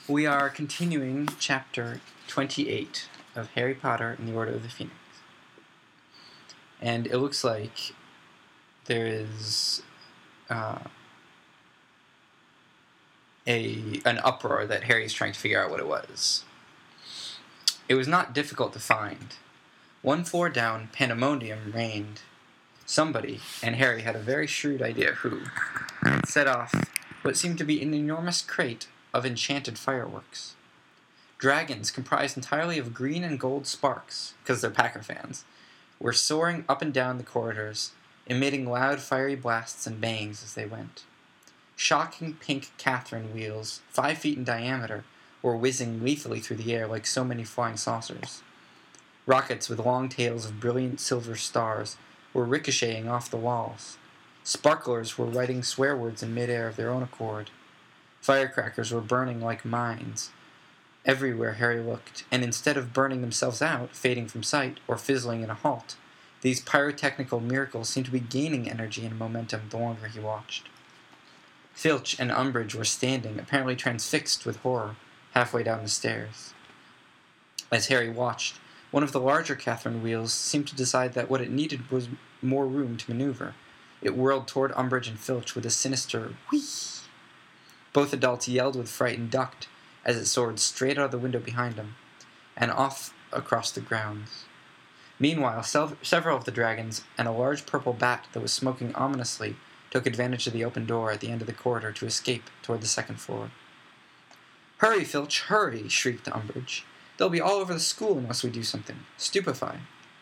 We are continuing chapter 28 of Harry Potter and the Order of the Phoenix. And it looks like there is an uproar that Harry's trying to figure out what it was. It was not difficult to find. One floor down, pandemonium reigned. Somebody, and Harry had a very shrewd idea who, set off what seemed to be an enormous crate of enchanted fireworks. Dragons, comprised entirely of green and gold sparks, because they're Packer fans, were soaring up and down the corridors, emitting loud fiery blasts and bangs as they went. Shocking pink Catherine wheels, 5 feet in diameter, were whizzing lethally through the air like so many flying saucers. Rockets with long tails of brilliant silver stars were ricocheting off the walls. Sparklers were writing swear words in midair of their own accord. Firecrackers were burning like mines everywhere Harry looked, and instead of burning themselves out, fading from sight, or fizzling in a halt, these pyrotechnical miracles seemed to be gaining energy and momentum the longer he watched. Filch and Umbridge were standing, apparently transfixed with horror, halfway down the stairs. As Harry watched, one of the larger Catherine wheels seemed to decide that what it needed was more room to maneuver. It whirled toward Umbridge and Filch with a sinister whee. Both adults yelled with fright and ducked as it soared straight out of the window behind them, and off across the grounds. Meanwhile, several of the dragons and a large purple bat that was smoking ominously took advantage of the open door at the end of the corridor to escape toward the second floor. "Hurry, Filch, hurry!" shrieked Umbridge. "They'll be all over the school unless we do something. Stupefy."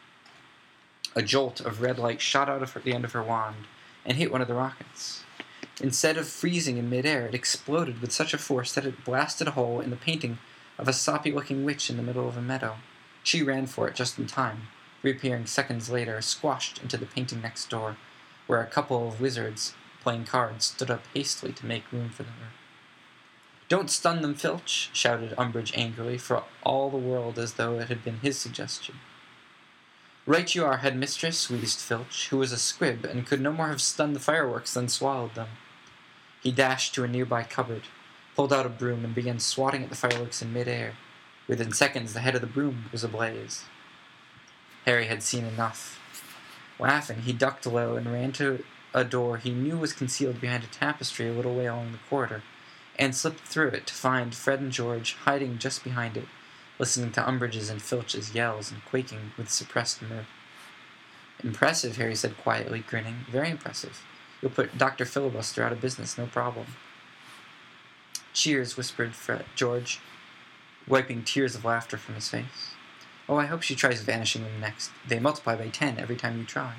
A jolt of red light shot out of the end of her wand and hit one of the rockets. Instead of freezing in midair, it exploded with such a force that it blasted a hole in the painting of a soppy-looking witch in the middle of a meadow. She ran for it just in time, reappearing seconds later, squashed into the painting next door, where a couple of wizards playing cards stood up hastily to make room for her. "Don't stun them, Filch!" shouted Umbridge angrily, for all the world as though it had been his suggestion. "Right you are, headmistress," wheezed Filch, who was a squib and could no more have stunned the fireworks than swallowed them. He dashed to a nearby cupboard, pulled out a broom, and began swatting at the fireworks in midair. Within seconds, the head of the broom was ablaze. Harry had seen enough. Laughing, he ducked low and ran to a door he knew was concealed behind a tapestry a little way along the corridor, and slipped through it to find Fred and George hiding just behind it, listening to Umbridge's and Filch's yells and quaking with suppressed mirth. "Impressive," Harry said quietly, grinning. "Very impressive. You'll put Dr. Filibuster out of business, no problem." "Cheers," whispered George, wiping tears of laughter from his face. "Oh, I hope she tries vanishing them next. They multiply by 10 every time you try."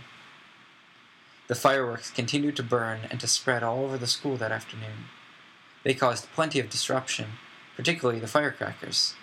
The fireworks continued to burn and to spread all over the school that afternoon. They caused plenty of disruption, particularly the firecrackers.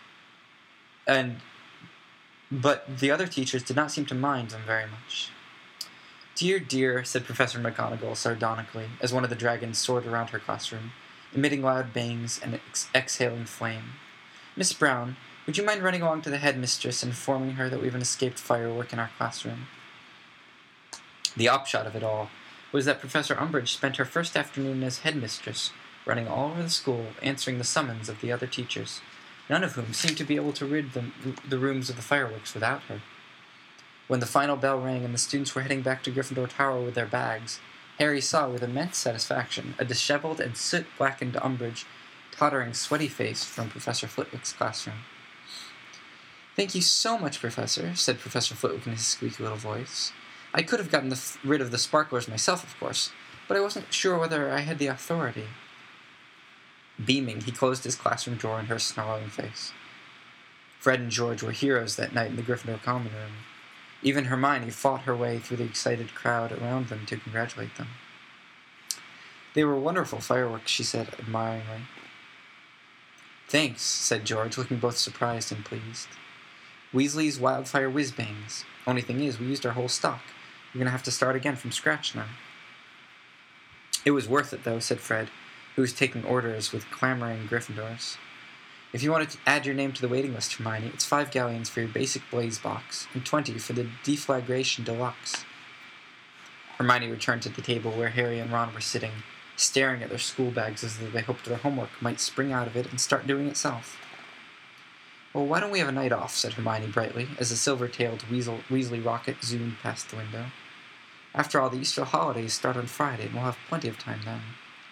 But the other teachers did not seem to mind them very much. "Dear, dear," said Professor McGonagall sardonically, as one of the dragons soared around her classroom, emitting loud bangs and exhaling flame. "Miss Brown, would you mind running along to the headmistress and informing her that we have an escaped firework in our classroom?" The upshot of it all was that Professor Umbridge spent her first afternoon as headmistress, running all over the school, answering the summons of the other teachers, none of whom seemed to be able to rid the rooms of the fireworks without her. When the final bell rang and the students were heading back to Gryffindor Tower with their bags, Harry saw with immense satisfaction a disheveled and soot-blackened Umbridge tottering sweaty-faced from Professor Flitwick's classroom. "Thank you so much, Professor," said Professor Flitwick in his squeaky little voice. "I could have gotten rid of the sparklers myself, of course, but I wasn't sure whether I had the authority." Beaming, he closed his classroom door in her snarling face. Fred and George were heroes that night in the Gryffindor common room. Even Hermione fought her way through the excited crowd around them to congratulate them. "They were wonderful fireworks," she said admiringly. "Thanks," said George, looking both surprised and pleased. "Weasley's Wildfire Whiz-Bangs. Only thing is, we used our whole stock. We're going to have to start again from scratch now." "It was worth it, though," said Fred, who was taking orders with clamoring Gryffindors. "If you wanted to add your name to the waiting list, Hermione, it's 5 galleons for your basic blaze box, and 20 for the deflagration deluxe." Hermione returned to the table where Harry and Ron were sitting, staring at their school bags as though they hoped their homework might spring out of it and start doing itself. "Well, why don't we have a night off?" said Hermione brightly, as the silver-tailed Weasley rocket zoomed past the window. "After all, the Easter holidays start on Friday, and we'll have plenty of time then."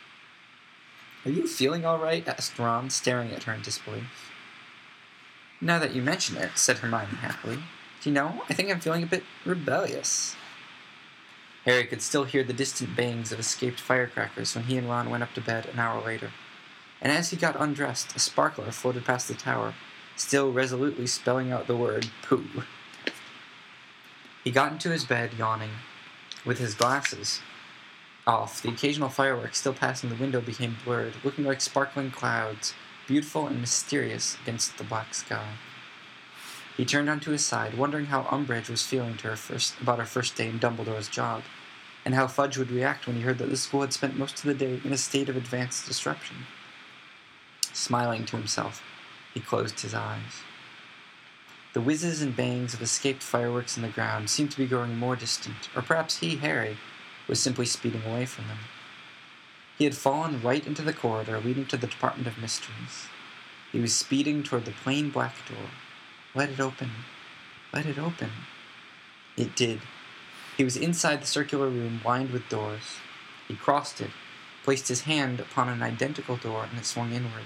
"Are you feeling all right?" asked Ron, staring at her in disbelief. "Now that you mention it," said Hermione happily, "do you know, I think I'm feeling a bit rebellious." Harry could still hear the distant bangs of escaped firecrackers when he and Ron went up to bed an hour later, and as he got undressed, a sparkler floated past the tower, still resolutely spelling out the word poo. He got into his bed, yawning. With his glasses off, the occasional fireworks still passing the window became blurred, looking like sparkling clouds, beautiful and mysterious against the black sky. He turned onto his side, wondering how Umbridge was feeling about her first day in Dumbledore's job, and how Fudge would react when he heard that the school had spent most of the day in a state of advanced disruption. Smiling to himself, he closed his eyes. The whizzes and bangs of escaped fireworks in the ground seemed to be growing more distant, or perhaps he, Harry, was simply speeding away from them. He had fallen right into the corridor leading to the Department of Mysteries. He was speeding toward the plain black door. Let it open. Let it open. It did. He was inside the circular room lined with doors. He crossed it, placed his hand upon an identical door, and it swung inward.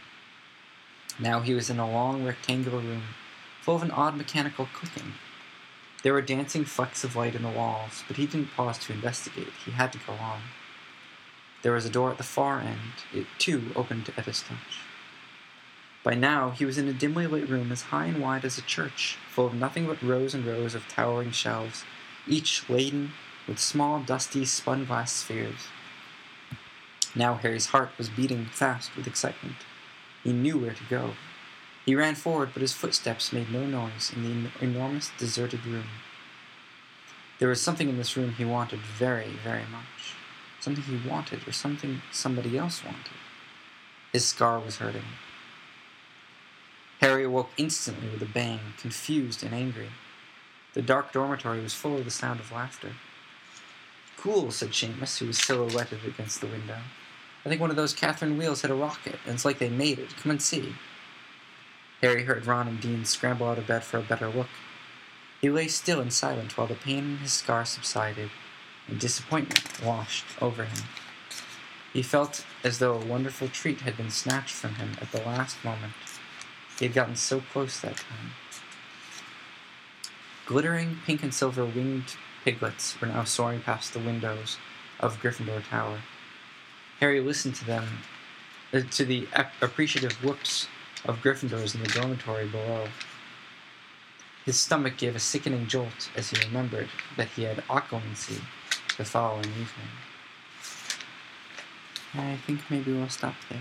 Now he was in a long rectangular room, full of an odd mechanical clicking. There were dancing flecks of light in the walls, but he didn't pause to investigate. He had to go on. There was a door at the far end. It, too, opened at his touch. By now, he was in a dimly lit room as high and wide as a church, full of nothing but rows and rows of towering shelves, each laden with small, dusty, spun-glass spheres. Now Harry's heart was beating fast with excitement. He knew where to go. He ran forward, but his footsteps made no noise in the enormous, deserted room. There was something in this room he wanted very, very much. Something he wanted, or something somebody else wanted. His scar was hurting. Harry awoke instantly with a bang, confused and angry. The dark dormitory was full of the sound of laughter. "Cool," said Seamus, who was silhouetted against the window. "I think one of those Catherine wheels hit a rocket, and it's like they made it. Come and see." Harry heard Ron and Dean scramble out of bed for a better look. He lay still and silent while the pain in his scar subsided, and disappointment washed over him. He felt as though a wonderful treat had been snatched from him at the last moment. He had gotten so close that time. Glittering pink and silver winged piglets were now soaring past the windows of Gryffindor Tower. Harry listened to them, to the appreciative whoops of Gryffindors in the dormitory below. His stomach gave a sickening jolt as he remembered that he had occlumency the following evening. I think maybe we'll stop there.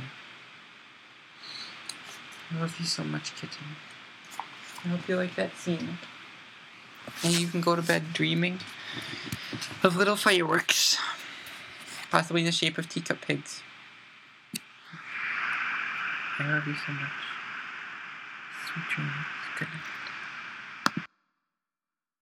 I love you so much, kitten. I hope you like that scene. And you can go to bed dreaming of little fireworks, possibly in the shape of teacup pigs. I love you so much. Sweet dreams. Good night.